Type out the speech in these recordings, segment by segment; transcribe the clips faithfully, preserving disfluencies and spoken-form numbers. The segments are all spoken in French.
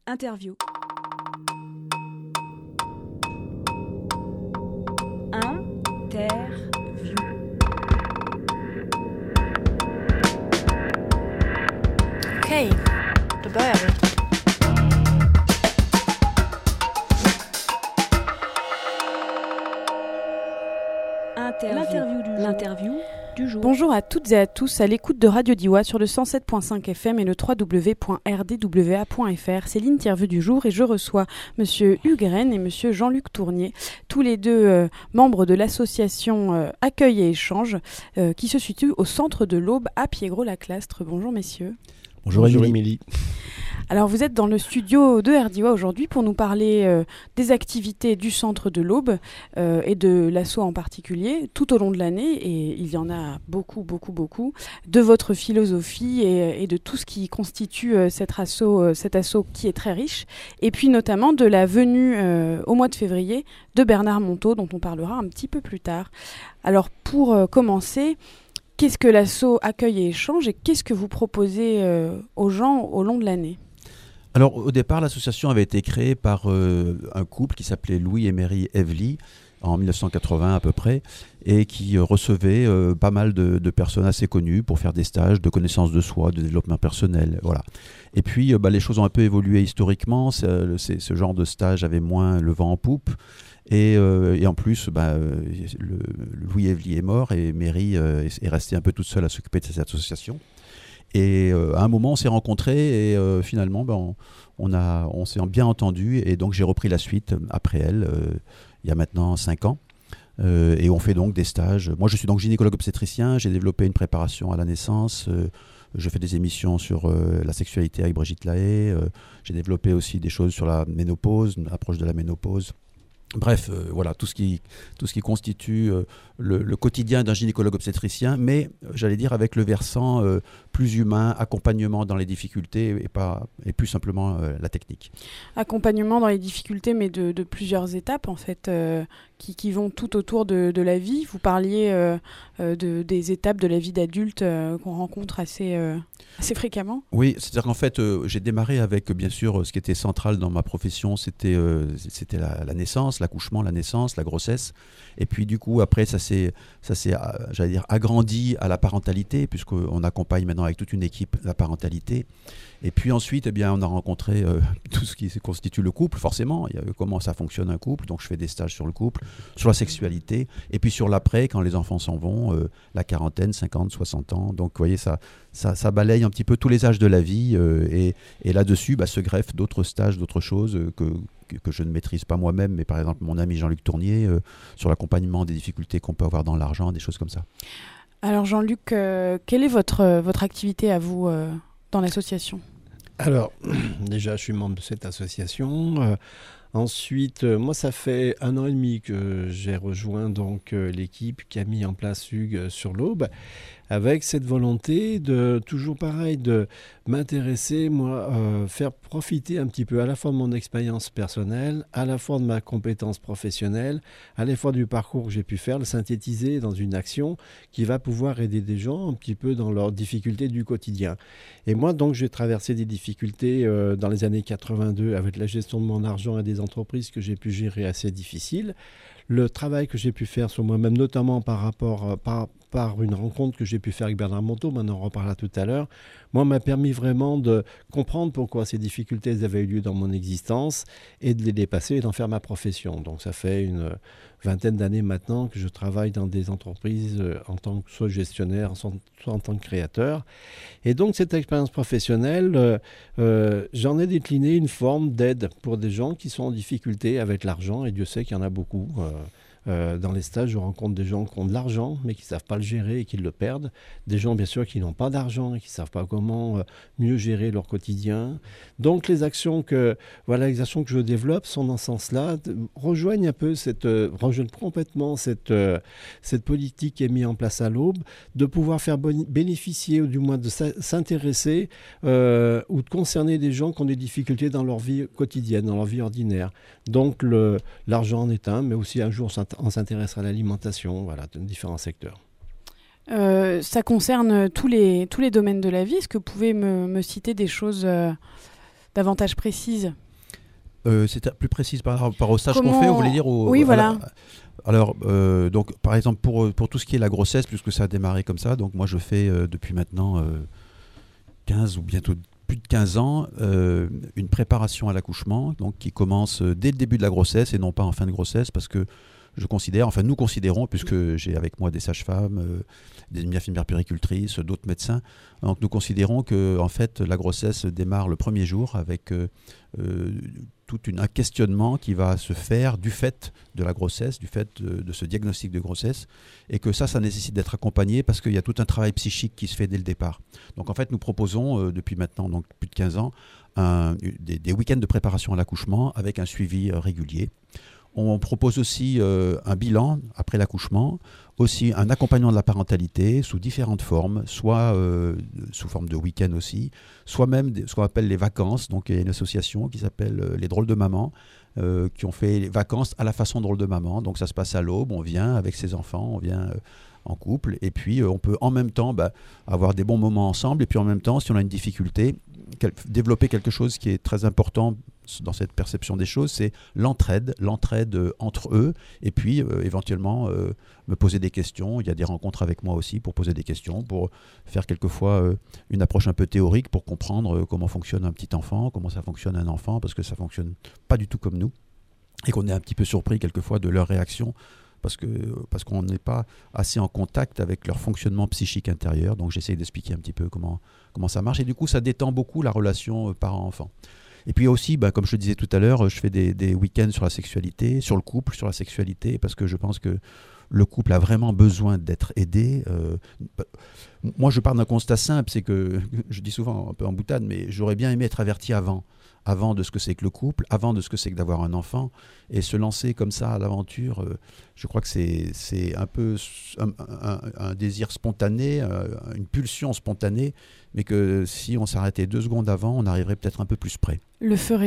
Interview. Interview. Okej, då börjar vi. Interview. L'interview du jour. L'interview du jour. Bonjour à toutes et à tous à l'écoute de Radio Diois sur le cent sept point cinq F M et le w w w point r d w a point f r. C'est l'interview du jour et je reçois Monsieur Hugues Rennes et Monsieur Jean-Luc Tournier, tous les deux euh, membres de l'association euh, Accueil et Échange euh, qui se situe au centre de l'Aube à Piégros-Laclastre. Bonjour messieurs. Bonjour, Bonjour Émilie. Alors vous êtes dans le studio de R D I O A aujourd'hui pour nous parler euh, des activités du centre de l'Aube euh, et de l'asso en particulier tout au long de l'année, et il y en a beaucoup, beaucoup, beaucoup, de votre philosophie et, et de tout ce qui constitue euh, cet asso, euh, cet asso qui est très riche, et puis notamment de la venue euh, au mois de février de Bernard Monteau dont on parlera un petit peu plus tard. Alors pour euh, commencer, qu'est-ce que l'asso Accueil et Échange et qu'est-ce que vous proposez euh, aux gens au long de l'année ? Alors au départ, l'association avait été créée par euh, un couple qui s'appelait Louis et Mary Evely en mille neuf cent quatre-vingts à peu près, et qui euh, recevait euh, pas mal de, de personnes assez connues pour faire des stages de connaissance de soi, de développement personnel, voilà. Et puis euh, bah, les choses ont un peu évolué historiquement, c'est, c'est, ce genre de stage avait moins le vent en poupe. Et, euh, et en plus, bah, le, le Louis Evely est mort et Mary euh, est restée un peu toute seule à s'occuper de cette association. Et euh, à un moment, on s'est rencontrés et euh, finalement, ben, on, on, a, on s'est bien entendus. Et donc, j'ai repris la suite après elle, euh, il y a maintenant cinq ans. Euh, et on fait donc des stages. Moi, je suis donc gynécologue obstétricien. J'ai développé une préparation à la naissance. Euh, je fais des émissions sur euh, la sexualité avec Brigitte Lahaye. Euh, j'ai développé aussi des choses sur la ménopause, l'approche de la ménopause. Bref, euh, voilà, tout ce qui, tout ce qui constitue euh, le, le quotidien d'un gynécologue obstétricien, mais euh, j'allais dire avec le versant euh, plus humain, accompagnement dans les difficultés et, pas, et plus simplement euh, la technique. Accompagnement dans les difficultés, mais de, de plusieurs étapes en fait, euh, qui, qui vont tout autour de, de la vie. Vous parliez euh, euh, de, des étapes de la vie d'adulte euh, qu'on rencontre assez, euh, assez fréquemment. Oui, c'est-à-dire qu'en fait, euh, j'ai démarré avec, bien sûr, ce qui était central dans ma profession, c'était, euh, c'était la, la naissance, l'accouchement, la naissance, la grossesse. Et puis du coup, après, ça s'est, ça s'est j'allais dire, agrandi à la parentalité, puisqu'on accompagne maintenant avec toute une équipe la parentalité. Et puis ensuite, eh bien, on a rencontré euh, tout ce qui constitue le couple, forcément. Il y a, comment ça fonctionne un couple. Donc je fais des stages sur le couple, sur la sexualité, et puis sur l'après, quand les enfants s'en vont, euh, la quarantaine, cinquante, soixante ans. Donc vous voyez, ça, ça, ça balaye un petit peu tous les âges de la vie. Euh, et, et là-dessus, bah, se greffent d'autres stages, d'autres choses euh, que... que je ne maîtrise pas moi-même, mais par exemple mon ami Jean-Luc Tournier, euh, sur l'accompagnement des difficultés qu'on peut avoir dans l'argent, des choses comme ça. Alors Jean-Luc, euh, quelle est votre, euh, votre activité à vous euh, dans l'association ? Alors, déjà, je suis membre de cette association. Euh, ensuite, euh, moi, ça fait un an et demi que j'ai rejoint donc, euh, l'équipe qui a mis en place Hugues sur l'Aube, avec cette volonté de, toujours pareil, de m'intéresser, moi, euh, faire profiter un petit peu à la fois de mon expérience personnelle, à la fois de ma compétence professionnelle, à la fois du parcours que j'ai pu faire, le synthétiser dans une action qui va pouvoir aider des gens un petit peu dans leurs difficultés du quotidien. Et moi, donc, j'ai traversé des difficultés euh, dans les années quatre-vingt-deux avec la gestion de mon argent et des entreprises que j'ai pu gérer assez difficiles. Le travail que j'ai pu faire sur moi-même, notamment par rapport, euh, par, par une rencontre que j'ai pu faire avec Bernard Monteau, mais on en reparlera tout à l'heure, moi, m'a permis vraiment de comprendre pourquoi ces difficultés elles avaient eu lieu dans mon existence et de les dépasser et d'en faire ma profession. Donc ça fait une vingtaine d'années maintenant que je travaille dans des entreprises euh, en tant que soit gestionnaire, soit en tant que créateur. Et donc cette expérience professionnelle, euh, euh, j'en ai décliné une forme d'aide pour des gens qui sont en difficulté avec l'argent, et Dieu sait qu'il y en a beaucoup. Euh, Euh, dans les stages, je rencontre des gens qui ont de l'argent, mais qui ne savent pas le gérer et qui le perdent. Des gens, bien sûr, qui n'ont pas d'argent et qui ne savent pas comment euh, mieux gérer leur quotidien. Donc, les actions que, voilà, les actions que je développe sont dans ce sens-là, de, rejoignent un peu, cette, euh, rejoignent complètement cette, euh, cette politique qui est mise en place à l'Aube, de pouvoir faire bon, bénéficier, ou du moins de s'intéresser euh, ou de concerner des gens qui ont des difficultés dans leur vie quotidienne, dans leur vie ordinaire. Donc, le, l'argent en est un, mais aussi un jour, on s'intéresse à l'alimentation, voilà, de différents secteurs. Euh, ça concerne tous les, tous les domaines de la vie. Est-ce que vous pouvez me, me citer des choses, euh, davantage précise. Euh, c'est plus précise par rapport au stage Comment... qu'on fait, vous voulez dire au, Oui, voilà. La... Alors, euh, donc, par exemple, pour, pour tout ce qui est la grossesse, puisque ça a démarré comme ça, donc moi je fais euh, depuis maintenant euh, quinze ou bientôt plus de quinze ans euh, une préparation à l'accouchement, donc qui commence euh, dès le début de la grossesse et non pas en fin de grossesse, parce que je considère, enfin nous considérons, puisque j'ai avec moi des sages-femmes, euh, des infirmières puéricultrices, d'autres médecins, donc nous considérons que en fait la grossesse démarre le premier jour avec euh, euh, tout une, un questionnement qui va se faire du fait de la grossesse, du fait de, de ce diagnostic de grossesse, et que ça, ça nécessite d'être accompagné parce qu'il y a tout un travail psychique qui se fait dès le départ. Donc en fait, nous proposons euh, depuis maintenant donc plus de quinze ans un, des, des week-ends de préparation à l'accouchement avec un suivi euh, régulier. On propose aussi euh, un bilan après l'accouchement, aussi un accompagnement de la parentalité sous différentes formes, soit euh, sous forme de week-end aussi, soit même des, ce qu'on appelle les vacances. Donc il y a une association qui s'appelle euh, les Drôles de Maman, euh, qui ont fait les vacances à la façon Drôle de Maman. Donc ça se passe à l'aube, on vient avec ses enfants, on vient euh, en couple, et puis euh, on peut en même temps bah, avoir des bons moments ensemble, et puis en même temps, si on a une difficulté, quel, développer quelque chose qui est très important dans cette perception des choses, c'est l'entraide, l'entraide euh, entre eux, et puis euh, éventuellement euh, me poser des questions. Il y a des rencontres avec moi aussi pour poser des questions, pour faire quelquefois euh, une approche un peu théorique pour comprendre euh, comment fonctionne un petit enfant, comment ça fonctionne un enfant, parce que ça fonctionne pas du tout comme nous, et qu'on est un petit peu surpris quelquefois de leur réaction, parce que parce qu'on n'est pas assez en contact avec leur fonctionnement psychique intérieur. Donc j'essaie d'expliquer un petit peu comment, comment ça marche, et du coup ça détend beaucoup la relation euh, parent-enfant. Et puis aussi, bah, comme je le disais tout à l'heure, je fais des, des week-ends sur la sexualité, sur le couple, sur la sexualité, parce que je pense que le couple a vraiment besoin d'être aidé. Euh, moi, je pars d'un constat simple, c'est que, je dis souvent un peu en boutade, mais j'aurais bien aimé être averti avant, avant de ce que c'est que le couple, avant de ce que c'est que d'avoir un enfant, et se lancer comme ça à l'aventure, euh, je crois que c'est, c'est un peu un, un, un désir spontané, une pulsion spontanée, mais que si on s'arrêtait deux secondes avant, on arriverait peut-être un peu plus près. Le ferait-on ?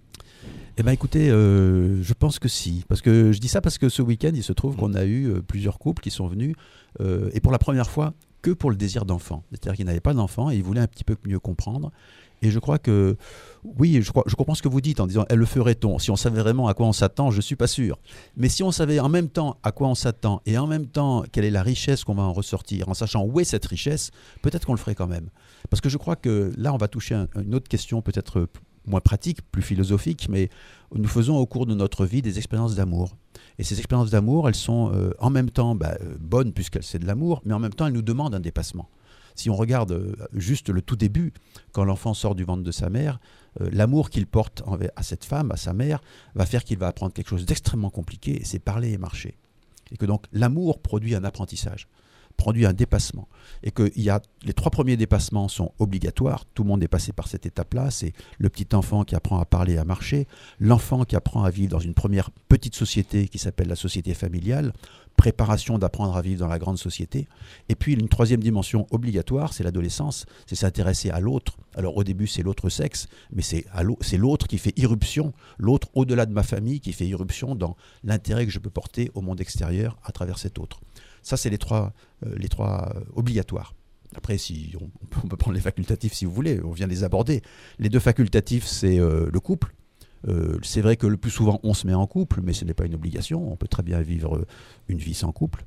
Eh bien écoutez, euh, je pense que si, parce que je dis ça parce que ce week-end, il se trouve qu'on a eu euh, plusieurs couples qui sont venus, euh, et pour la première fois, que pour le désir d'enfant. C'est-à-dire qu'ils n'avaient pas d'enfant et ils voulaient un petit peu mieux comprendre. Et je crois que, oui, je, crois, je comprends ce que vous dites en disant « elle le ferait-on ». Si on savait vraiment à quoi on s'attend, je ne suis pas sûr. Mais si on savait en même temps à quoi on s'attend et en même temps quelle est la richesse qu'on va en ressortir, en sachant où est cette richesse, peut-être qu'on le ferait quand même. Parce que je crois que là, on va toucher un, une autre question peut-être moins pratique, plus philosophique, mais nous faisons au cours de notre vie des expériences d'amour. Et ces expériences d'amour, elles sont euh, en même temps bah, bonnes puisqu'elles c'est de l'amour, mais en même temps, elles nous demandent un dépassement. Si on regarde euh, juste le tout début, quand l'enfant sort du ventre de sa mère, euh, l'amour qu'il porte envers, à cette femme, à sa mère, va faire qu'il va apprendre quelque chose d'extrêmement compliqué, et c'est parler et marcher. Et que donc l'amour produit un apprentissage, produit un dépassement. Et que il y a, les trois premiers dépassements sont obligatoires, tout le monde est passé par cette étape-là, c'est le petit enfant qui apprend à parler et à marcher, l'enfant qui apprend à vivre dans une première petite société qui s'appelle la société familiale, préparation d'apprendre à vivre dans la grande société. Et puis une troisième dimension obligatoire, c'est l'adolescence, c'est s'intéresser à l'autre. Alors au début c'est l'autre sexe, mais c'est, à l'autre, c'est l'autre qui fait irruption, l'autre au-delà de ma famille qui fait irruption dans l'intérêt que je peux porter au monde extérieur à travers cet autre. Ça c'est les trois, euh, les trois euh, obligatoires. Après, si on, on peut prendre les facultatifs si vous voulez, on vient les aborder. Les deux facultatifs, c'est euh, le couple. Euh, c'est vrai que le plus souvent on se met en couple, mais ce n'est pas une obligation, on peut très bien vivre une vie sans couple.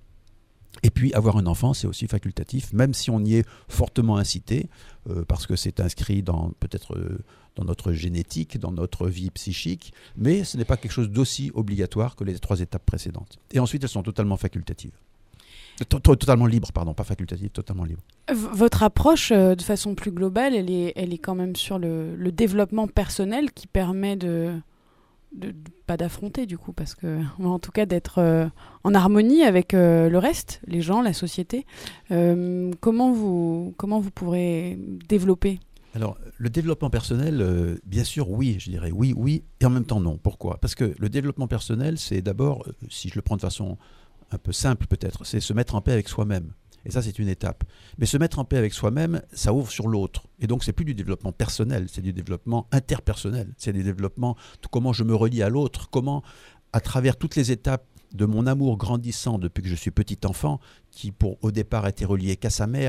Et puis avoir un enfant, c'est aussi facultatif, même si on y est fortement incité, euh, parce que c'est inscrit dans peut-être euh, dans notre génétique, dans notre vie psychique, mais ce n'est pas quelque chose d'aussi obligatoire que les trois étapes précédentes. Et ensuite, elles sont totalement facultatives. Totalement libre, pardon, pas facultative, totalement libre. Votre approche, euh, de façon plus globale, elle est, elle est quand même sur le, le développement personnel qui permet de, de, de pas d'affronter du coup, parce que, en tout cas d'être euh, en harmonie avec euh, le reste, les gens, la société. Euh, comment vous, comment vous pourrez développer ? Alors, le développement personnel, euh, bien sûr, oui, je dirais oui, oui, et en même temps non. Pourquoi ? Parce que le développement personnel, c'est d'abord, euh, si je le prends de façon un peu simple peut-être, c'est se mettre en paix avec soi-même. Et ça, c'est une étape. Mais se mettre en paix avec soi-même, ça ouvre sur l'autre. Et donc, c'est plus du développement personnel, c'est du développement interpersonnel. C'est du développement de comment je me relie à l'autre, comment, à travers toutes les étapes de mon amour grandissant depuis que je suis petit enfant, qui pour au départ était relié qu'à sa mère,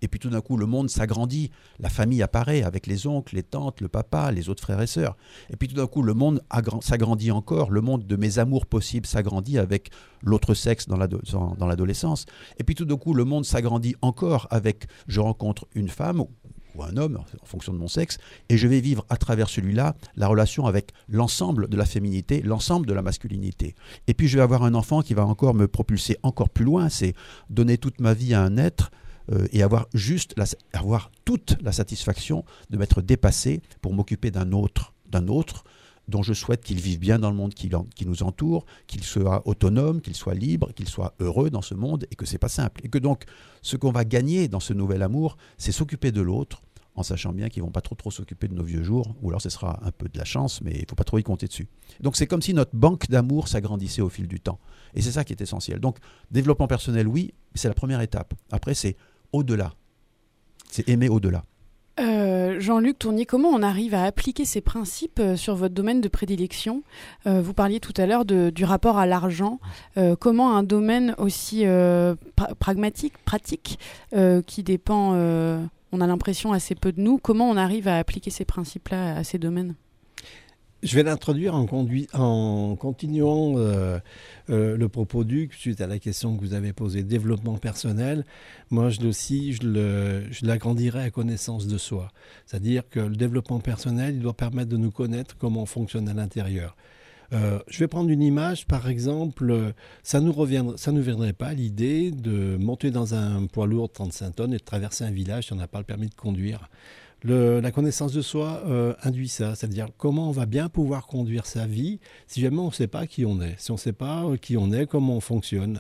Et puis tout d'un coup, le monde s'agrandit, la famille apparaît avec les oncles, les tantes, le papa, les autres frères et sœurs. Et puis tout d'un coup, le monde agra- s'agrandit encore, le monde de mes amours possibles s'agrandit avec l'autre sexe dans, l'ado- dans l'adolescence. Et puis tout d'un coup, le monde s'agrandit encore avec, je rencontre une femme ou, ou un homme, en fonction de mon sexe, et je vais vivre à travers celui-là la relation avec l'ensemble de la féminité, l'ensemble de la masculinité. Et puis je vais avoir un enfant qui va encore me propulser encore plus loin, c'est donner toute ma vie à un être euh, et avoir juste la, avoir toute la satisfaction de m'être dépassé pour m'occuper d'un autre, d'un autre dont je souhaite qu'il vive bien dans le monde qui, qui nous entoure, qu'il soit autonome, qu'il soit libre, qu'il soit heureux dans ce monde, et que c'est pas simple. Et que donc, ce qu'on va gagner dans ce nouvel amour, c'est s'occuper de l'autre, en sachant bien qu'ils vont pas trop trop s'occuper de nos vieux jours, ou alors ce sera un peu de la chance, mais il faut pas trop y compter dessus. Donc c'est comme si notre banque d'amour s'agrandissait au fil du temps. Et c'est ça qui est essentiel. Donc, développement personnel, oui, c'est la première étape. Après, c'est au-delà. C'est aimer au-delà. Euh, Jean-Luc Tournier, comment on arrive à appliquer ces principes euh, sur votre domaine de prédilection ? euh, Vous parliez tout à l'heure de, du rapport à l'argent. Euh, comment un domaine aussi euh, pra- pragmatique, pratique, euh, qui dépend, euh, on a l'impression, assez peu de nous, comment on arrive à appliquer ces principes-là à ces domaines ? Je vais l'introduire en, conduit, en continuant euh, euh, le propos d'Hugues suite à la question que vous avez posée, développement personnel. Moi, je, aussi, je, le, je l'agrandirai à connaissance de soi. C'est-à-dire que le développement personnel, il doit permettre de nous connaître comment on fonctionne à l'intérieur. Euh, je vais prendre une image, par exemple, ça ne nous, reviendrait, ça nous viendrait pas l'idée de monter dans un poids lourd de trente-cinq tonnes et de traverser un village si on n'a pas le permis de conduire. Le, la connaissance de soi euh, induit ça, c'est-à-dire comment on va bien pouvoir conduire sa vie si jamais on ne sait pas qui on est, si on ne sait pas qui on est, comment on fonctionne.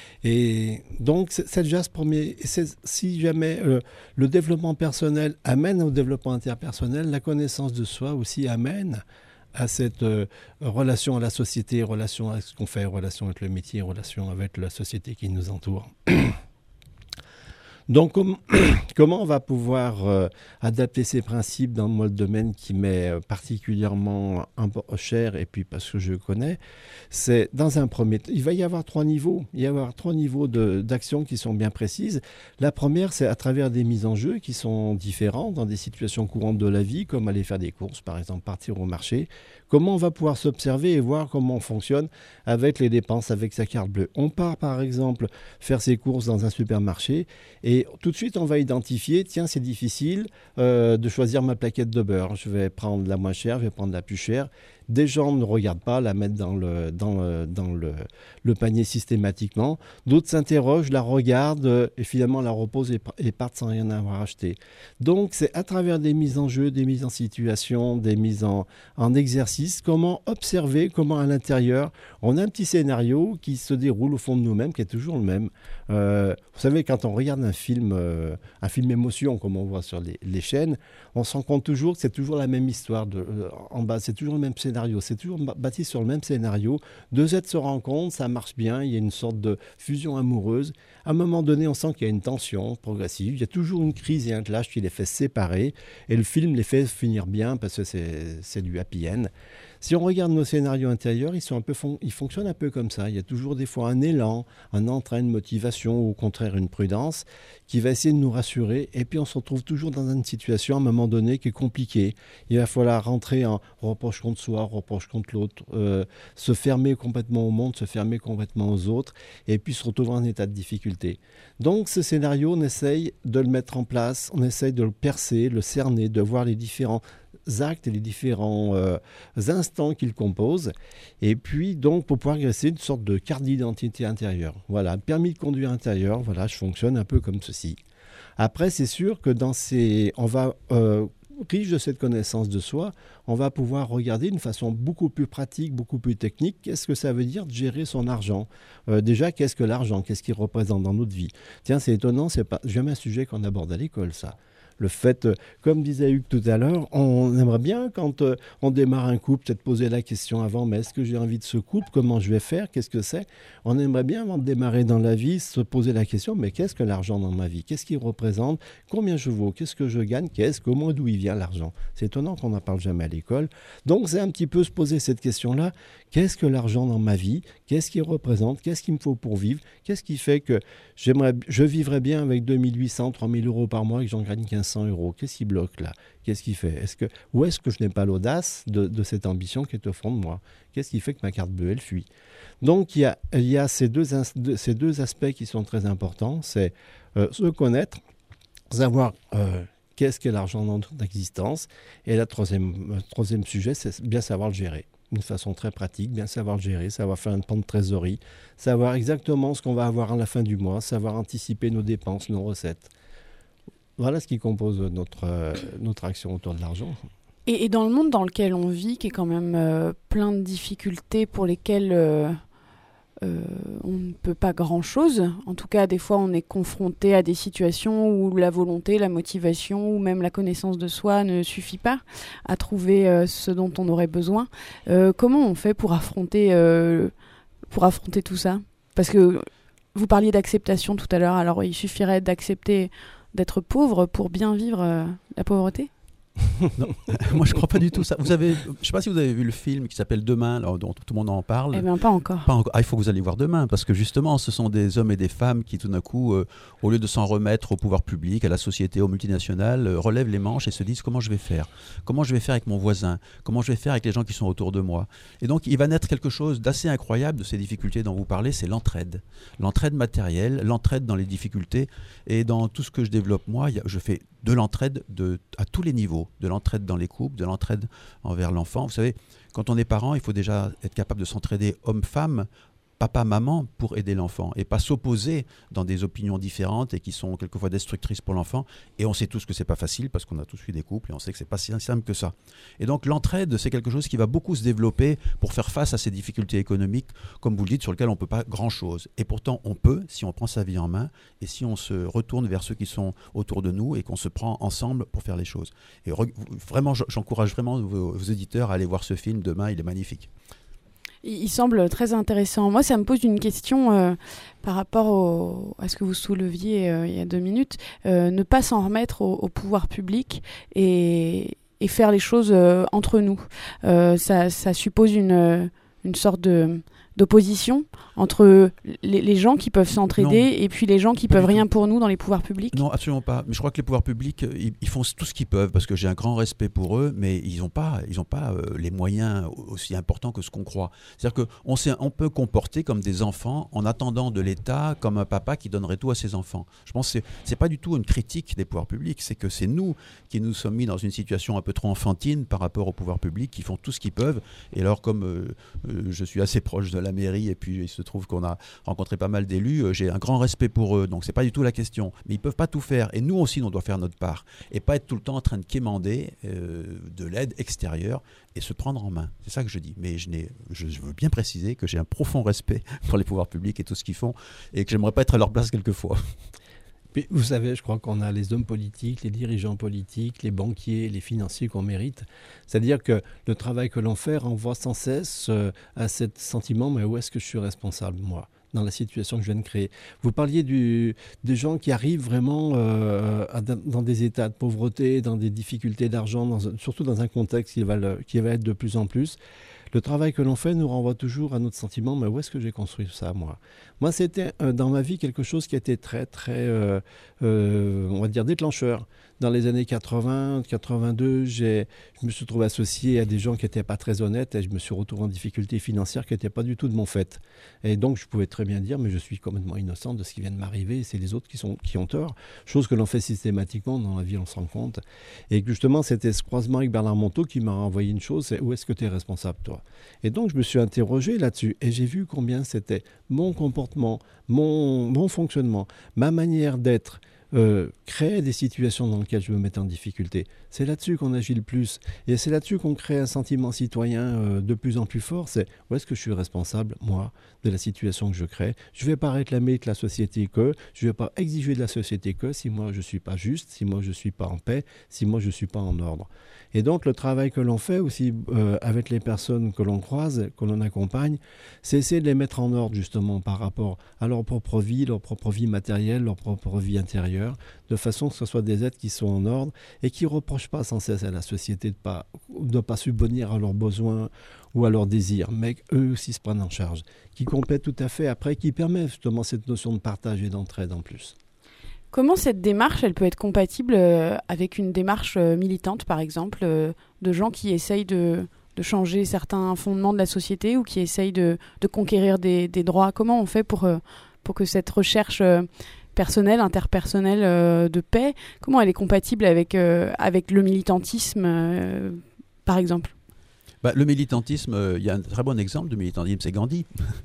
Et donc, c'est, c'est déjà ce premier. C'est, si jamais euh, le développement personnel amène au développement interpersonnel, la connaissance de soi aussi amène à cette euh, relation à la société, relation avec ce qu'on fait, relation avec le métier, relation avec la société qui nous entoure. Donc, com- comment on va pouvoir euh, adapter ces principes dans mon domaine qui m'est particulièrement impo- cher, et puis parce que je connais, c'est dans un premier temps, il va y avoir trois niveaux. Il va y avoir trois niveaux de, d'action qui sont bien précises. La première, c'est à travers des mises en jeu qui sont différentes dans des situations courantes de la vie, comme aller faire des courses, par exemple, partir au marché. Comment on va pouvoir s'observer et voir comment on fonctionne avec les dépenses, avec sa carte bleue. On part, par exemple, faire ses courses dans un supermarché et Et tout de suite, on va identifier, tiens, c'est difficile euh, de choisir ma plaquette de beurre. Je vais prendre la moins chère, je vais prendre la plus chère. Des gens ne regardent pas, la mettent dans le, dans le, dans le, le panier systématiquement. D'autres s'interrogent, la regardent et finalement la reposent et, et partent sans rien avoir acheté. Donc, c'est à travers des mises en jeu, des mises en situation, des mises en, en exercice, comment observer, comment à l'intérieur, on a un petit scénario qui se déroule au fond de nous-mêmes, qui est toujours le même. Euh, vous savez, quand on regarde un film, euh, un film émotion, comme on voit sur les, les chaînes, on se rend compte toujours que c'est toujours la même histoire de, euh, en bas, c'est toujours le même scénario. C'est toujours bâti sur le même scénario. Deux êtres se rencontrent, ça marche bien, il y a une sorte de fusion amoureuse. À un moment donné, on sent qu'il y a une tension progressive. Il y a toujours une crise et un clash qui les fait séparer. Et le film les fait finir bien parce que c'est, c'est du happy end. Si on regarde nos scénarios intérieurs, ils, sont un peu fon- ils fonctionnent un peu comme ça. Il y a toujours des fois un élan, un entrain, une motivation ou au contraire une prudence qui va essayer de nous rassurer. Et puis on se retrouve toujours dans une situation à un moment donné qui est compliquée. Il va falloir rentrer en reproche contre soi, reproche contre l'autre, euh, se fermer complètement au monde, se fermer complètement aux autres et puis se retrouver en état de difficulté. Donc ce scénario, on essaye de le mettre en place, on essaye de le percer, le cerner, de voir les différents actes et les différents euh, instants qu'il compose, et puis donc pour pouvoir dresser une sorte de carte d'identité intérieure. Voilà, permis de conduire intérieur, voilà, je fonctionne un peu comme ceci. Après, c'est sûr que dans ces, on va euh, riche de cette connaissance de soi, on va pouvoir regarder d'une façon beaucoup plus pratique, beaucoup plus technique, qu'est-ce que ça veut dire de gérer son argent. Euh, déjà, qu'est-ce que l'argent, qu'est-ce qu'il représente dans notre vie. Tiens, c'est étonnant, c'est pas jamais un sujet qu'on aborde à l'école, ça. Le fait, euh, comme disait Hugues tout à l'heure, on aimerait bien, quand euh, on démarre un couple, peut-être poser la question avant, mais est-ce que j'ai envie de ce couple? Comment je vais faire? Qu'est-ce que c'est? On aimerait bien, avant de démarrer dans la vie, se poser la question, mais qu'est-ce que l'argent dans ma vie? Qu'est-ce qu'il représente? Combien je vaux? Qu'est-ce que je gagne? Qu'est-ce, comment, d'où il vient l'argent? C'est étonnant qu'on n'en parle jamais à l'école. Donc, c'est un petit peu se poser cette question-là. Qu'est-ce que l'argent dans ma vie? Qu'est-ce qu'il représente? Qu'est-ce qu'il me faut pour vivre? Qu'est-ce qui fait que j'aimerais, je vivrais bien avec deux mille huit cents, trois mille euros par mois et que j'en gagne quinze cents euros? Qu'est-ce qui bloque là? Qu'est-ce qui fait? Est-ce que, ou est-ce que je n'ai pas l'audace de, de cette ambition qui est au fond de moi? Qu'est-ce qui fait que ma carte bleue, elle fuit? Donc, il y a, il y a ces, deux, ces deux aspects qui sont très importants. C'est euh, se connaître, savoir euh, qu'est-ce qu'est l'argent dans notre existence. Et le troisième, troisième sujet, c'est bien savoir le gérer. D'une façon très pratique, bien savoir le gérer, savoir faire un plan de trésorerie, savoir exactement ce qu'on va avoir à la fin du mois, savoir anticiper nos dépenses, nos recettes. Voilà ce qui compose notre, euh, notre action autour de l'argent. Et, et dans le monde dans lequel on vit, qui est quand même euh, plein de difficultés pour lesquelles euh, euh, on ne peut pas grand-chose, en tout cas des fois on est confronté à des situations où la volonté, la motivation ou même la connaissance de soi ne suffit pas à trouver euh, ce dont on aurait besoin. Euh, comment on fait pour affronter, euh, pour affronter tout ça? Parce que vous parliez d'acceptation tout à l'heure, alors il suffirait d'accepter d'être pauvre pour bien vivre euh, la pauvreté? Non, moi je crois pas du tout ça. Vous avez, je sais pas si vous avez vu le film qui s'appelle Demain, là, dont tout le monde en parle. Eh bien, pas encore. Pas encore. Ah, il faut que vous alliez voir demain, parce que justement, ce sont des hommes et des femmes qui, tout d'un coup, euh, au lieu de s'en remettre au pouvoir public, à la société, aux multinationales, euh, relèvent les manches et se disent comment je vais faire, comment je vais faire avec mon voisin, comment je vais faire avec les gens qui sont autour de moi. Et donc, il va naître quelque chose d'assez incroyable de ces difficultés dont vous parlez, c'est l'entraide, l'entraide matérielle, l'entraide dans les difficultés et dans tout ce que je développe moi. Y a, je fais de l'entraide de, à tous les niveaux, de l'entraide dans les couples, de l'entraide envers l'enfant. Vous savez, quand on est parent, il faut déjà être capable de s'entraider homme-femme, papa-maman pour aider l'enfant et pas s'opposer dans des opinions différentes et qui sont quelquefois destructrices pour l'enfant. Et on sait tous que c'est pas facile parce qu'on a tous eu des couples et on sait que c'est pas si simple que ça. Et donc l'entraide, c'est quelque chose qui va beaucoup se développer pour faire face à ces difficultés économiques, comme vous le dites, sur lesquelles on peut pas grand-chose. Et pourtant, on peut si on prend sa vie en main et si on se retourne vers ceux qui sont autour de nous et qu'on se prend ensemble pour faire les choses. Et re- vraiment, j'encourage vraiment vos, vos éditeurs à aller voir ce film demain, il est magnifique. Il semble très intéressant. Moi, ça me pose une question euh, par rapport au, à ce que vous souleviez euh, il y a deux minutes. Euh, ne pas s'en remettre au, au pouvoir public et, et faire les choses euh, entre nous. Euh, ça, ça suppose une, une sorte de, d'opposition entre les, les gens qui peuvent s'entraider non, et puis les gens qui peuvent rien tout. Pour nous dans les pouvoirs publics? Non, absolument pas. Mais je crois que les pouvoirs publics, ils, ils font tout ce qu'ils peuvent parce que j'ai un grand respect pour eux, mais ils n'ont pas, ils ont pas euh, les moyens aussi importants que ce qu'on croit. C'est-à-dire qu'on on peut comporter comme des enfants en attendant de l'État, comme un papa qui donnerait tout à ses enfants. Je pense que ce n'est pas du tout une critique des pouvoirs publics, c'est que c'est nous qui nous sommes mis dans une situation un peu trop enfantine par rapport aux pouvoirs publics qui font tout ce qu'ils peuvent. Et alors, comme euh, euh, je suis assez proche de la mairie et puis il se trouve qu'on a rencontré pas mal d'élus, euh, j'ai un grand respect pour eux, donc c'est pas du tout la question, mais ils peuvent pas tout faire et nous aussi on doit faire notre part et pas être tout le temps en train de quémander euh, de l'aide extérieure et se prendre en main, c'est ça que je dis. Mais je, n'ai, je, je veux bien préciser que j'ai un profond respect pour les pouvoirs publics et tout ce qu'ils font et que j'aimerais pas être à leur place quelquefois. Puis, vous savez, je crois qu'on a les hommes politiques, les dirigeants politiques, les banquiers, les financiers qu'on mérite. C'est-à-dire que le travail que l'on fait renvoie sans cesse euh, à ce sentiment, mais où est-ce que je suis responsable, moi, dans la situation que je viens de créer? Vous parliez du, des gens qui arrivent vraiment euh, à, dans des états de pauvreté, dans des difficultés d'argent, dans, surtout dans un contexte qui va, le, qui va être de plus en plus. Le travail que l'on fait nous renvoie toujours à notre sentiment, mais où est-ce que j'ai construit ça, moi? Moi, c'était euh, dans ma vie quelque chose qui était très, très, euh, euh, on va dire, déclencheur. Dans les années quatre-vingts, quatre-vingt-deux, j'ai, je me suis trouvé associé à des gens qui n'étaient pas très honnêtes et je me suis retrouvé en difficulté financière qui n'était pas du tout de mon fait. Et donc, je pouvais très bien dire, mais je suis complètement innocent de ce qui vient de m'arriver et c'est les autres qui, sont, qui ont tort. Chose que l'on fait systématiquement dans la vie, on se rend compte. Et justement, c'était ce croisement avec Bernard Monteau qui m'a envoyé une chose, c'est où est-ce que tu es responsable, toi? Et donc, je me suis interrogé là-dessus et j'ai vu combien c'était mon comportement, mon, mon fonctionnement, ma manière d'être, euh, créent des situations dans lesquelles je me mets en difficulté. C'est là-dessus qu'on agit le plus. Et c'est là-dessus qu'on crée un sentiment citoyen euh, de plus en plus fort. C'est où est-ce que je suis responsable, moi, de la situation que je crée. Je ne vais pas réclamer de la société que, je ne vais pas exiger de la société que si moi je ne suis pas juste, si moi je ne suis pas en paix, si moi je ne suis pas en ordre. Et donc le travail que l'on fait aussi euh, avec les personnes que l'on croise, que l'on accompagne, c'est essayer de les mettre en ordre justement par rapport à leur propre vie, leur propre vie matérielle, leur propre vie intérieure, de façon que ce soit des êtres qui sont en ordre et qui ne reprochent pas sans cesse à la société de ne pas, de pas subvenir à leurs besoins ou à leurs désirs, mais qu'eux aussi se prennent en charge, qui complètent tout à fait après, qui permet justement cette notion de partage et d'entraide en plus. Comment cette démarche, elle peut être compatible euh, avec une démarche euh, militante, par exemple, euh, de gens qui essayent de, de changer certains fondements de la société ou qui essayent de, de conquérir des, des droits? Comment on fait pour, euh, pour que cette recherche euh, personnelle, interpersonnelle euh, de paix, comment elle est compatible avec, euh, avec le militantisme, euh, par exemple? Bah, le militantisme, il euh, y a un très bon exemple de militantisme, c'est Gandhi.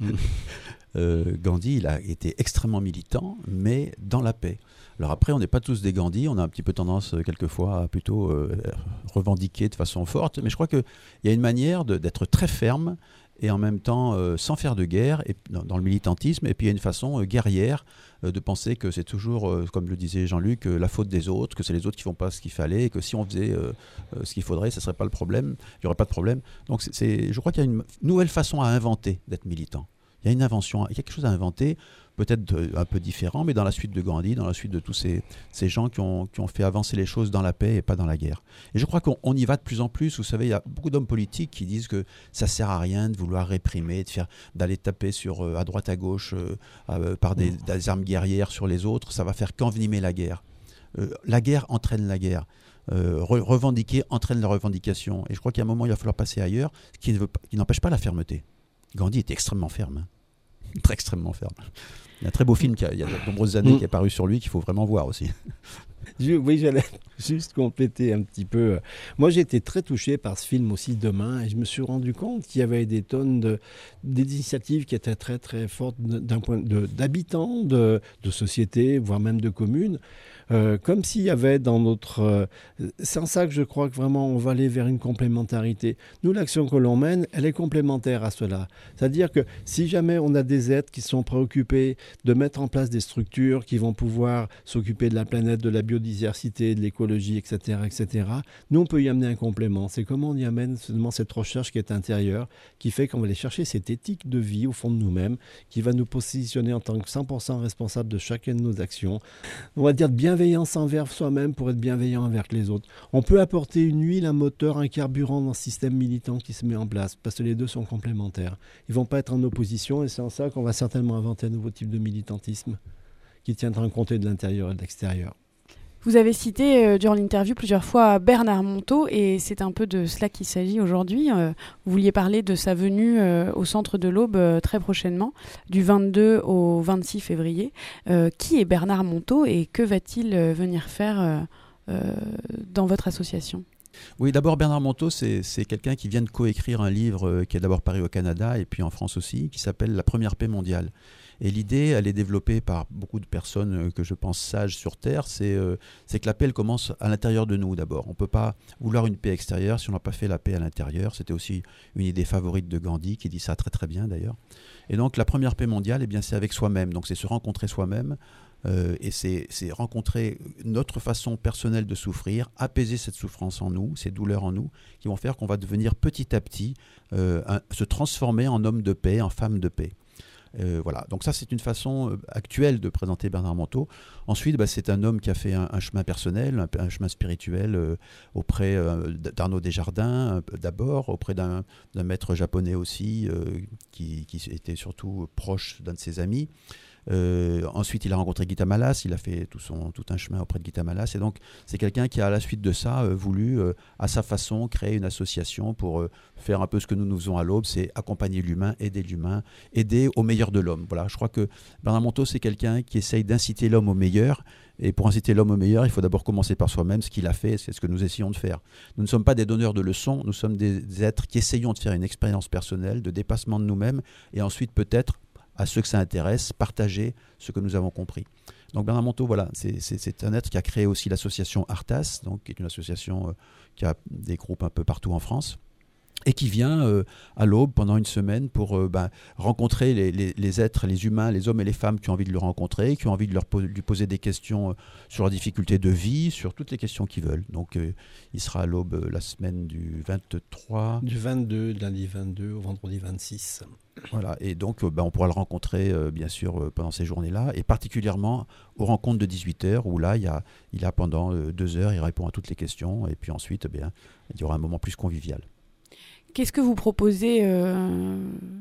euh, Gandhi, il a été extrêmement militant, mais dans la paix. Alors après, on n'est pas tous des Gandhi, on a un petit peu tendance euh, quelquefois à plutôt euh, revendiquer de façon forte, mais je crois qu'il y a une manière de, d'être très ferme et en même temps euh, sans faire de guerre et, dans, dans le militantisme, et puis il y a une façon euh, guerrière euh, de penser que c'est toujours, euh, comme le disait Jean-Luc, euh, la faute des autres, que c'est les autres qui ne font pas ce qu'il fallait, et que si on faisait euh, euh, ce qu'il faudrait, ce ne serait pas le problème, il n'y aurait pas de problème. Donc c'est, c'est, je crois qu'il y a une nouvelle façon à inventer d'être militant. Il y a une invention, il y a quelque chose à inventer, peut-être de, un peu différent, mais dans la suite de Gandhi, dans la suite de tous ces, ces gens qui ont, qui ont fait avancer les choses dans la paix et pas dans la guerre. Et je crois qu'on on y va de plus en plus. Vous savez, il y a beaucoup d'hommes politiques qui disent que ça ne sert à rien de vouloir réprimer, de faire, d'aller taper sur, euh, à droite, à gauche, euh, euh, par des, des armes guerrières sur les autres. Ça va faire qu'envenimer la guerre. Euh, la guerre entraîne la guerre. Euh, re- revendiquer entraîne la revendication. Et je crois qu'à un moment, il va falloir passer ailleurs, ce qui, ne veut pas, qui n'empêche pas la fermeté. Gandhi était extrêmement ferme. Très extrêmement ferme. Il y a un très beau film qui a, il y a de nombreuses années mmh. qui est paru sur lui qu'il faut vraiment voir aussi. Je, oui, j'allais juste compléter un petit peu. Moi, j'ai été très touché par ce film aussi, Demain, et je me suis rendu compte qu'il y avait des tonnes de, d'initiatives qui étaient très très fortes d'un point de, d'habitants, de, de sociétés, voire même de communes. Euh, comme s'il y avait dans notre... Euh, c'est en ça que je crois que vraiment on va aller vers une complémentarité. Nous, l'action que l'on mène, elle est complémentaire à cela. C'est-à-dire que si jamais on a des êtres qui sont préoccupés de mettre en place des structures qui vont pouvoir s'occuper de la planète, de la biodiversité, de l'écologie, et cetera, et cetera, nous, on peut y amener un complément. C'est comment on y amène seulement cette recherche qui est intérieure, qui fait qu'on va aller chercher cette éthique de vie au fond de nous-mêmes, qui va nous positionner en tant que cent pour cent responsable de chacune de nos actions. On va dire de bienveillance envers soi-même pour être bienveillant envers les autres. On peut apporter une huile, un moteur, un carburant dans ce système militant qui se met en place, parce que les deux sont complémentaires. Ils ne vont pas être en opposition, et c'est en ça qu'on va certainement inventer un nouveau type de militantisme qui tiendra compte de l'intérieur et de l'extérieur. Vous avez cité euh, durant l'interview plusieurs fois Bernard Monteau, et c'est un peu de cela qu'il s'agit aujourd'hui. Euh, vous vouliez parler de sa venue euh, au Centre de l'Aube euh, très prochainement, du vingt-deux au vingt-six février. Euh, qui est Bernard Monteau et que va-t-il euh, venir faire euh, euh, dans votre association ? Oui, d'abord Bernard Monteau, c'est, c'est quelqu'un qui vient de coécrire un livre euh, qui est d'abord paru au Canada et puis en France aussi, qui s'appelle « La première paix mondiale ». Et l'idée, elle est développée par beaucoup de personnes que je pense sages sur Terre, c'est, euh, c'est que la paix, elle commence à l'intérieur de nous d'abord. On ne peut pas vouloir une paix extérieure si on n'a pas fait la paix à l'intérieur. C'était aussi une idée favorite de Gandhi, qui dit ça très très bien d'ailleurs. Et donc la première paix mondiale, eh bien, c'est avec soi-même. Donc c'est se rencontrer soi-même euh, et c'est, c'est rencontrer notre façon personnelle de souffrir, apaiser cette souffrance en nous, ces douleurs en nous, qui vont faire qu'on va devenir petit à petit, euh, un, se transformer en homme de paix, en femme de paix. Euh, voilà. Donc ça, c'est une façon euh, actuelle de présenter Bernard Monteau. Ensuite, bah, c'est un homme qui a fait un, un chemin personnel, un, un chemin spirituel euh, auprès euh, d'Arnaud Desjardins, euh, d'abord, auprès d'un, d'un maître japonais aussi, euh, qui, qui était surtout proche d'un de ses amis. Euh, ensuite, il a rencontré Gita Malas, il a fait tout, son, tout un chemin auprès de Gita Malas, et donc c'est quelqu'un qui, à la suite de ça, euh, voulu, euh, à sa façon, créer une association pour euh, faire un peu ce que nous nous faisons à l'Aube, c'est accompagner l'humain, aider l'humain, aider au meilleur de l'homme. Voilà, je crois que Bernard Monteau, c'est quelqu'un qui essaye d'inciter l'homme au meilleur, et pour inciter l'homme au meilleur, il faut d'abord commencer par soi-même. Ce qu'il a fait, c'est ce que nous essayons de faire. Nous ne sommes pas des donneurs de leçons, nous sommes des êtres qui essayons de faire une expérience personnelle, de dépassement de nous-mêmes, et ensuite peut-être à ceux que ça intéresse, partager ce que nous avons compris. Donc Bernard Monteau, voilà, c'est, c'est, c'est un être qui a créé aussi l'association Artas, donc, qui est une association euh, qui a des groupes un peu partout en France, et qui vient euh, à l'Aube pendant une semaine pour euh, ben, rencontrer les, les, les êtres, les humains, les hommes et les femmes qui ont envie de le rencontrer, qui ont envie de leur po- lui poser des questions euh, sur leurs difficultés de vie, sur toutes les questions qu'ils veulent. Donc euh, il sera à l'Aube euh, la semaine du vingt-trois... Du vingt-deux, lundi vingt-deux au vendredi vingt-six. Voilà, et donc euh, ben, on pourra le rencontrer euh, bien sûr euh, pendant ces journées-là, et particulièrement aux rencontres de dix-huit heures, où là il, y a, il a pendant euh, deux heures, il répond à toutes les questions, et puis ensuite eh bien, il y aura un moment plus convivial. Qu'est-ce que vous proposez euh,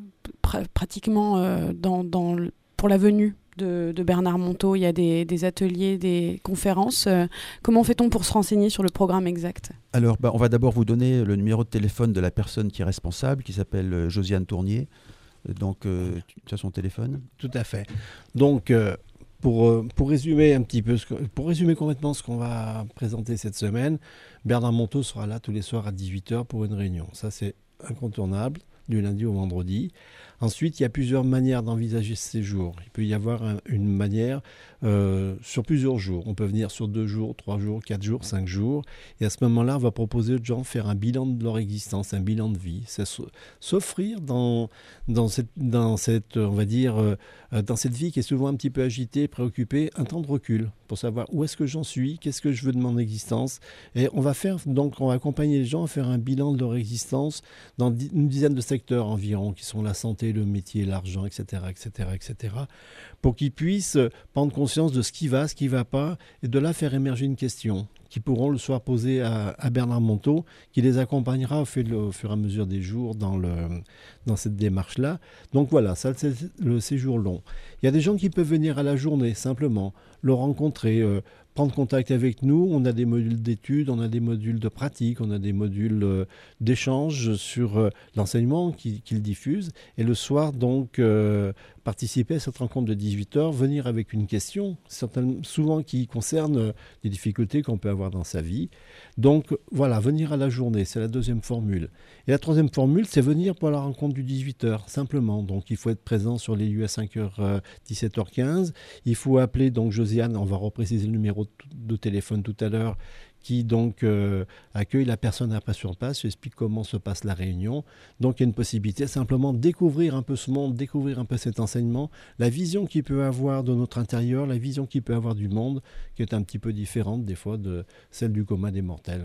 pr- pratiquement euh, dans, dans le, pour la venue de, de Bernard Monteau? Il y a des, des ateliers, des conférences. Euh, comment fait-on pour se renseigner sur le programme exact? Alors, bah, on va d'abord vous donner le numéro de téléphone de la personne qui est responsable, qui s'appelle euh, Josiane Tournier. Donc, euh, tu as son téléphone? Tout à fait. Donc, euh, pour, euh, pour résumer un petit peu, ce que, pour résumer complètement ce qu'on va présenter cette semaine, Bernard Monteau sera là tous les soirs à dix-huit heures pour une réunion. Ça, c'est incontournable, du lundi au vendredi. Ensuite, il y a plusieurs manières d'envisager ce séjour. Il peut y avoir un, une manière euh, sur plusieurs jours. On peut venir sur deux jours, trois jours, quatre jours, cinq jours. Et à ce moment-là, on va proposer aux gens de faire un bilan de leur existence, un bilan de vie. C'est s'offrir dans, dans, cette, dans cette, on va dire, euh, dans cette vie qui est souvent un petit peu agitée, préoccupée, un temps de recul pour savoir où est-ce que j'en suis, qu'est-ce que je veux de mon existence. Et on va faire, donc, on va accompagner les gens à faire un bilan de leur existence dans une dizaine de secteurs environ, qui sont la santé, le métier, l'argent, et cetera, et cetera, et cetera, pour qu'ils puissent prendre conscience de ce qui va, ce qui ne va pas, et de là faire émerger une question qui pourront le soir poser à, à Bernard Monteau, qui les accompagnera au fur, au fur et à mesure des jours dans, le, dans cette démarche-là. Donc voilà, ça c'est le séjour long. Il y a des gens qui peuvent venir à la journée, simplement, le rencontrer, euh, prendre contact avec nous. On a des modules d'études, on a des modules de pratique, on a des modules euh, d'échange sur euh, l'enseignement qu'ils qu'il diffusent. Et le soir, donc, euh, participer à cette rencontre de dix-huit heures, venir avec une question, souvent qui concerne euh, des difficultés qu'on peut avoir dans sa vie. Donc, voilà, venir à la journée, c'est la deuxième formule. Et la troisième formule, c'est venir pour la rencontre du dix-huit heures, simplement. Donc, il faut être présent sur les lieux à cinq heures, euh, dix-sept heures quinze. Il faut appeler, donc, Josiane, on va repréciser le numéro de téléphone tout à l'heure, qui donc euh, accueille la personne après sur place, explique comment se passe la réunion. Donc il y a une possibilité simplement de découvrir un peu ce monde, découvrir un peu cet enseignement, la vision qu'il peut avoir de notre intérieur, la vision qu'il peut avoir du monde, qui est un petit peu différente des fois de celle du commun des mortels.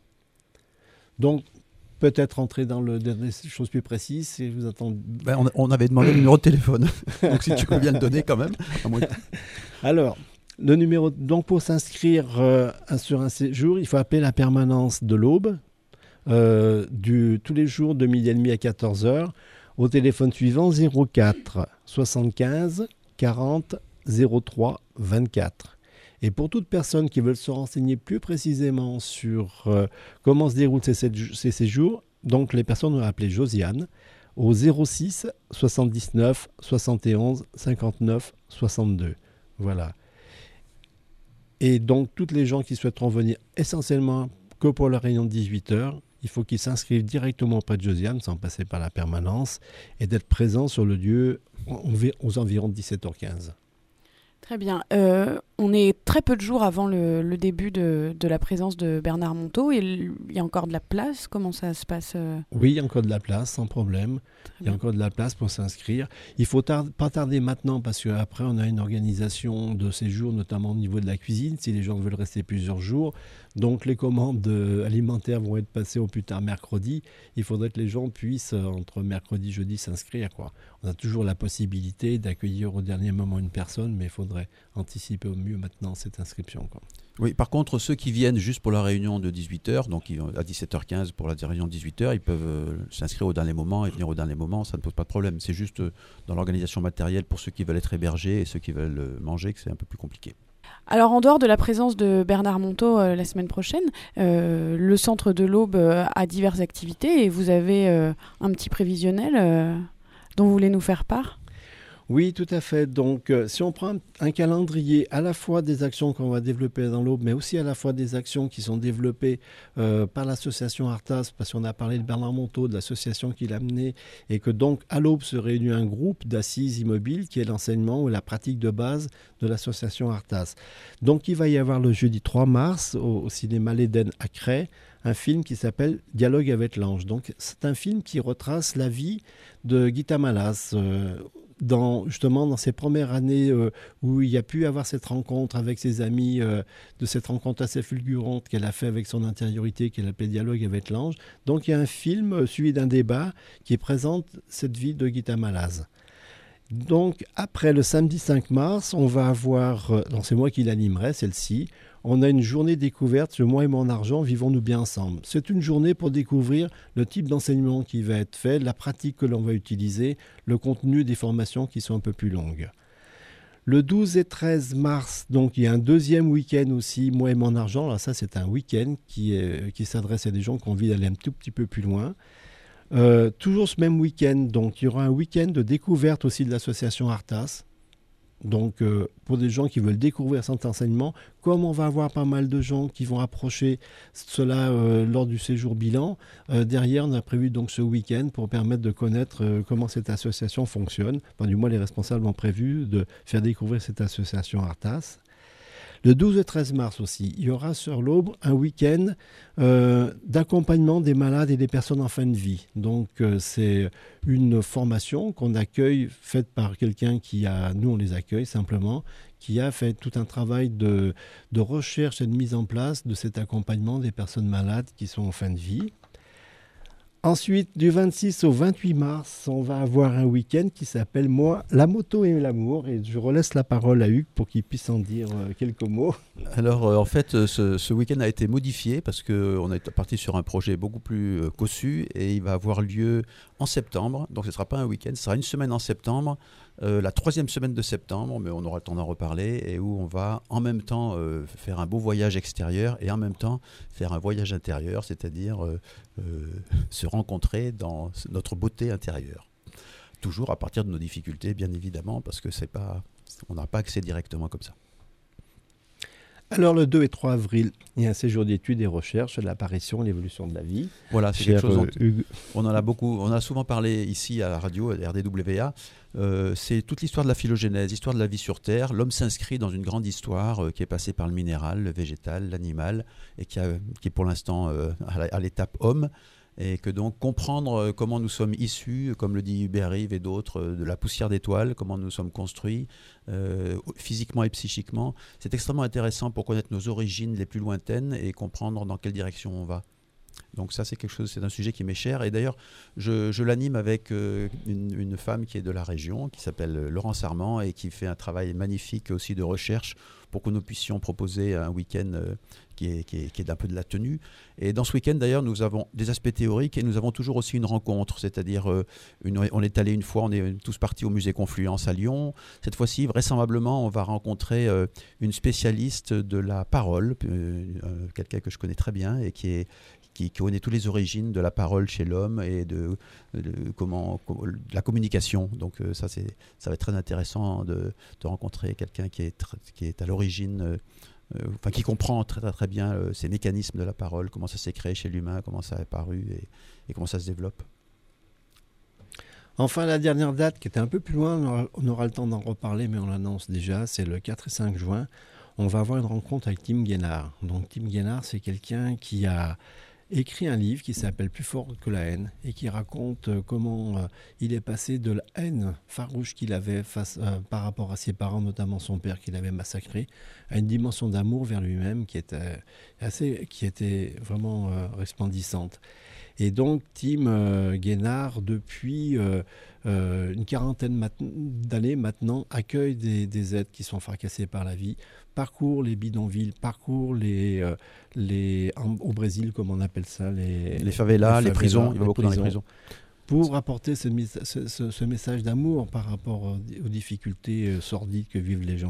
Donc peut-être entrer dans le dernier chose plus précise si vous attendez. Ben, on, on avait demandé le numéro de téléphone, donc si tu peux bien le donner quand même. Alors. Le numéro, donc pour s'inscrire euh, sur un séjour, il faut appeler la permanence de l'Aube, euh, du, tous les jours de midi et demi à quatorze heures, au téléphone suivant zéro quatre soixante-quinze quarante zéro trois vingt-quatre. Et pour toute personne qui veut se renseigner plus précisément sur euh, comment se déroulent ces, ces séjours, donc les personnes ont appelé Josiane au zéro six soixante-dix-neuf soixante et onze cinquante-neuf soixante-deux. Voilà. Et donc, toutes les gens qui souhaiteront venir essentiellement que pour la réunion de dix-huit heures, il faut qu'ils s'inscrivent directement auprès de Josiane, sans passer par la permanence, et d'être présents sur le lieu aux environs de dix-sept heures quinze. Très bien. Euh, on est très peu de jours avant le, le début de, de la présence de Bernard Monteau. Il y a encore de la place? Comment ça se passe? Oui, il y a encore de la place, sans problème. Il y a encore de la place pour s'inscrire. Il ne faut tar- pas tarder maintenant parce qu'après, on a une organisation de séjour, notamment au niveau de la cuisine, si les gens veulent rester plusieurs jours. Donc, les commandes euh, alimentaires vont être passées au plus tard mercredi. Il faudrait que les gens puissent, euh, entre mercredi et jeudi, s'inscrire, quoi. On a toujours la possibilité d'accueillir au dernier moment une personne, mais il faudrait anticiper au mieux maintenant cette inscription, quoi. Oui, par contre, ceux qui viennent juste pour la réunion de dix-huit heures, donc à dix-sept heures quinze pour la réunion de dix-huit heures, ils peuvent euh, s'inscrire au dernier moment et venir au dernier moment, ça ne pose pas de problème. C'est juste euh, dans l'organisation matérielle pour ceux qui veulent être hébergés et ceux qui veulent euh, manger que c'est un peu plus compliqué. Alors, en dehors de la présence de Bernard Monteau euh, la semaine prochaine, euh, le Centre de l'Aube euh, a diverses activités et vous avez euh, un petit prévisionnel euh, dont vous voulez nous faire part? Oui, tout à fait. Donc, euh, si on prend un, un calendrier à la fois des actions qu'on va développer dans l'Aube, mais aussi à la fois des actions qui sont développées euh, par l'association Artas, parce qu'on a parlé de Bernard Monteau, de l'association qu'il a menée, et que donc à l'Aube se réunit un groupe d'assises immobiles qui est l'enseignement ou la pratique de base de l'association Artas. Donc, il va y avoir le jeudi trois mars au, au cinéma L'Éden à Crest, un film qui s'appelle Dialogue avec l'ange. Donc, c'est un film qui retrace la vie de Guita Malas, euh, Dans, justement dans ses premières années euh, où il y a pu avoir cette rencontre avec ses amis, euh, de cette rencontre assez fulgurante qu'elle a fait avec son intériorité, qu'elle appelait Dialogue avec l'ange. Donc il y a un film euh, suivi d'un débat qui présente cette vie de Guita Malas. Donc après le samedi cinq mars, on va avoir, euh, non, c'est moi qui l'animerai celle-ci, on a une journée découverte, le Moi et mon argent, vivons-nous bien ensemble. C'est une journée pour découvrir le type d'enseignement qui va être fait, la pratique que l'on va utiliser, le contenu des formations qui sont un peu plus longues. Le douze et treize mars, donc il y a un deuxième week-end aussi, Moi et mon argent. Alors ça, c'est un week-end qui, est, qui s'adresse à des gens qui ont envie d'aller un tout petit peu plus loin. Euh, toujours ce même week-end, donc il y aura un week-end de découverte aussi de l'association Artas. Donc, euh, pour des gens qui veulent découvrir cet enseignement, comme on va avoir pas mal de gens qui vont approcher cela euh, lors du séjour bilan, euh, derrière, on a prévu donc ce week-end pour permettre de connaître euh, comment cette association fonctionne. Enfin, du moins, les responsables ont prévu de faire découvrir cette association Artas. Le douze et treize mars aussi, il y aura sur l'Aube un week-end euh, d'accompagnement des malades et des personnes en fin de vie. Donc euh, c'est une formation qu'on accueille, faite par quelqu'un qui a, nous on les accueille simplement, qui a fait tout un travail de, de recherche et de mise en place de cet accompagnement des personnes malades qui sont en fin de vie. Ensuite, du vingt-six au vingt-huit mars, on va avoir un week-end qui s'appelle Moi, la moto et l'amour. Et je relaisse la parole à Hugues pour qu'il puisse en dire euh, quelques mots. Alors, euh, en fait, euh, ce, ce week-end a été modifié parce qu'on est parti sur un projet beaucoup plus euh, cossu et il va avoir lieu en septembre. Donc, ce ne sera pas un week-end, ce sera une semaine en septembre, euh, la troisième semaine de septembre, mais on aura le temps d'en reparler, et où on va en même temps euh, faire un beau voyage extérieur et en même temps faire un voyage intérieur, c'est-à-dire euh, euh, se rencontrer dans notre beauté intérieure. Toujours à partir de nos difficultés, bien évidemment, parce que c'est pas, on n'a pas accès directement comme ça. Alors le deux et trois avril, il y a un séjour d'études et recherches sur l'apparition et l'évolution de la vie. Voilà, c'est quelque chose dont Hugues. on en a beaucoup, on a souvent parlé ici à la radio, à R D W A. Euh, c'est toute l'histoire de la phylogénèse, l'histoire de la vie sur Terre. L'homme s'inscrit dans une grande histoire euh, qui est passée par le minéral, le végétal, l'animal, et qui, a, qui est pour l'instant euh, à l'étape homme. Et que donc comprendre comment nous sommes issus, comme le dit Hubert Reeves et d'autres, de la poussière d'étoiles, comment nous sommes construits euh, physiquement et psychiquement, c'est extrêmement intéressant pour connaître nos origines les plus lointaines et comprendre dans quelle direction on va. Donc ça, c'est quelque chose, c'est un sujet qui m'est cher. Et d'ailleurs, je, je l'anime avec euh, une, une femme qui est de la région, qui s'appelle Laurence Armand et qui fait un travail magnifique aussi de recherche pour que nous puissions proposer un week-end euh, qui est, qui est, qui est d'un peu de la tenue. Et dans ce week-end, d'ailleurs, nous avons des aspects théoriques et nous avons toujours aussi une rencontre, c'est-à-dire euh, une, on est allé une fois, on est tous partis au musée Confluence à Lyon. Cette fois-ci, vraisemblablement, on va rencontrer euh, une spécialiste de la parole, euh, euh, quelqu'un que je connais très bien et qui est Qui, qui connaît toutes les origines de la parole chez l'homme et de, de, comment, de la communication. Donc euh, ça, c'est, ça va être très intéressant de, de rencontrer quelqu'un qui est, tr- qui est à l'origine, euh, euh, enfin qui comprend très très, très bien euh, ces mécanismes de la parole, comment ça s'est créé chez l'humain, comment ça a apparu et, et comment ça se développe. Enfin, la dernière date qui était un peu plus loin, on aura, on aura le temps d'en reparler, mais on l'annonce déjà, c'est le quatre et cinq juin. On va avoir une rencontre avec Tim Guénard. Donc Tim Guénard, c'est quelqu'un qui a écrit un livre qui s'appelle Plus fort que la haine et qui raconte euh, comment euh, il est passé de la haine farouche qu'il avait face, euh, par rapport à ses parents, notamment son père qu'il avait massacré, à une dimension d'amour vers lui-même qui était, assez, qui était vraiment euh, resplendissante. Et donc Tim euh, Guénard, depuis euh, euh, une quarantaine mat- d'années maintenant, accueille des, des êtres qui sont fracassés par la vie, parcourt les bidonvilles, parcourt les, euh, les en, au Brésil, comme on appelle ça, les, les favelas, les, les prisons, les il va beaucoup prisons, dans les prisons. Pour apporter ce, ce, ce, ce message d'amour par rapport aux, aux difficultés sordides que vivent les gens.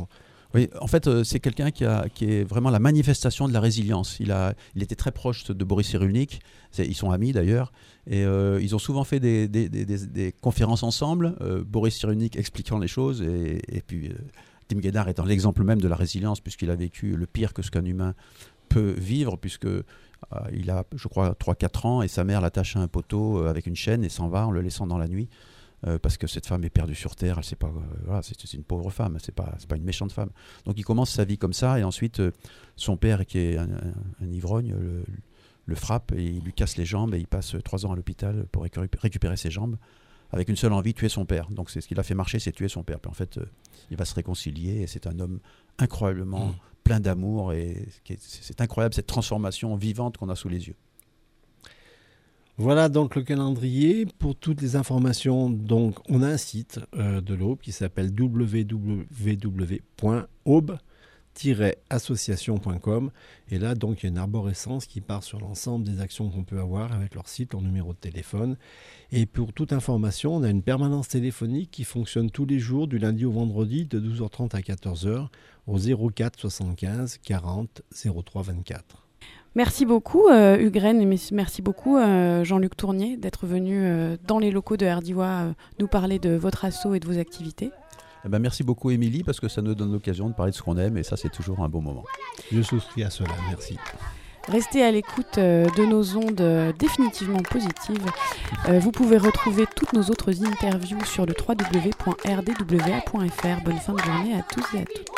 Oui, en fait, euh, c'est quelqu'un qui, a, qui est vraiment la manifestation de la résilience. Il, a, il était très proche de Boris Cyrulnik, c'est, ils sont amis d'ailleurs, et euh, ils ont souvent fait des, des, des, des, des conférences ensemble, euh, Boris Cyrulnik expliquant les choses, et, et puis euh, Tim Guénard étant l'exemple même de la résilience, puisqu'il a vécu le pire que ce qu'un humain peut vivre, puisque euh, il a, je crois, trois quatre ans, et sa mère l'attache à un poteau euh, avec une chaîne et s'en va en le laissant dans la nuit. Euh, parce que cette femme est perdue sur terre, elle sait pas, euh, voilà, c'est, c'est une pauvre femme, c'est pas, c'est pas une méchante femme. Donc il commence sa vie comme ça, et ensuite euh, son père, qui est un, un, un ivrogne, le, le frappe et il lui casse les jambes, et il passe trois ans à l'hôpital pour récu- récupérer ses jambes, avec une seule envie, tuer son père. Donc c'est ce qui l'a fait marcher, c'est tuer son père. Puis en fait, euh, il va se réconcilier, et c'est un homme incroyablement mmh. plein d'amour, et c'est, c'est incroyable cette transformation vivante qu'on a sous les yeux. Voilà donc le calendrier. Pour toutes les informations, donc, on a un site euh, de l'Aube qui s'appelle w w w point aube tiret association point com, et là donc il y a une arborescence qui part sur l'ensemble des actions qu'on peut avoir avec leur site, leur numéro de téléphone. Et pour toute information, on a une permanence téléphonique qui fonctionne tous les jours du lundi au vendredi de douze heures trente à quatorze heures au zéro quatre soixante-quinze quarante zéro trois vingt-quatre. Merci beaucoup euh, Ugren, et merci beaucoup euh, Jean-Luc Tournier d'être venu euh, dans les locaux de Herdivoix euh, nous parler de votre asso et de vos activités. Eh ben, merci beaucoup Émilie, parce que ça nous donne l'occasion de parler de ce qu'on aime, et ça c'est toujours un bon moment. Je souscris à cela, merci. Restez à l'écoute euh, de nos ondes euh, définitivement positives. Euh, vous pouvez retrouver toutes nos autres interviews sur le w w w point r d w a point f r. Bonne fin de journée à tous et à toutes.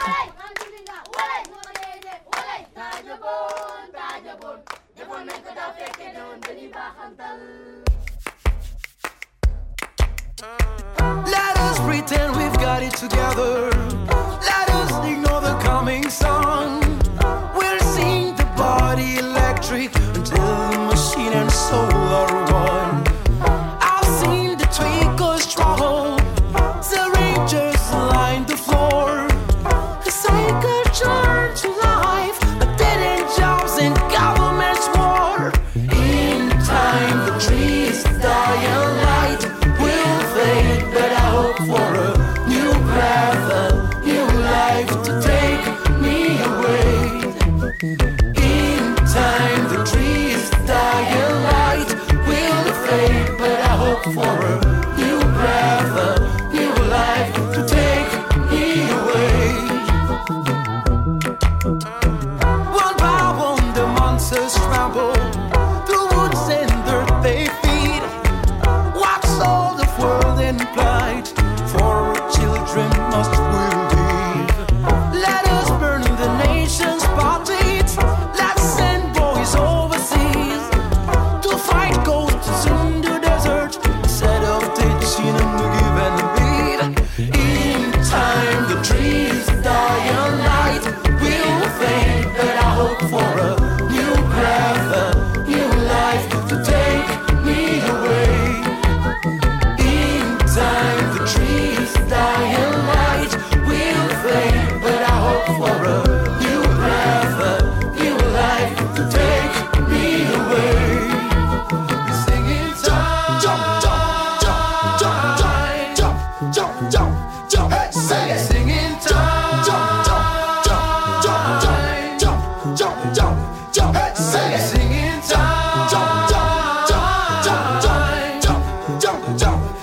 Let us pretend we've got it together. Let us ignore the coming sun. We'll sing the body electric until the machine and soul are one. I've seen the tweakers struggle, the rangers line the floor. The cycle turn to life, but dead end jobs and government's war. In time the trees die and light will fade, but I hope for a new breath, a new life to take me away. In time the trees die and light will fade, but I hope for a new breath, a new life to take me away. One by one the monsters trample the woods and dirt they feed. Watch all the world in plight, for children must we live. Let us burn the nation's bodies. Let's send boys overseas to fight ghosts in the desert, instead of teaching them to give and lead. In time the trees die and light will fade, but I hope for a new breath, a new life to take me away. In time the trees die and light will fade, but I hope for a new breath, a new life to take me away. We're singing jump, jump, jump, jump, jump, jump, jump, jump, jump, hey, sing it. Singing jump, jump, jump, jump, jump, jump, jump, jump, jump, hey, sing it. Singing jump, jump, jump, jump, jump, jump, jump, jump, jump.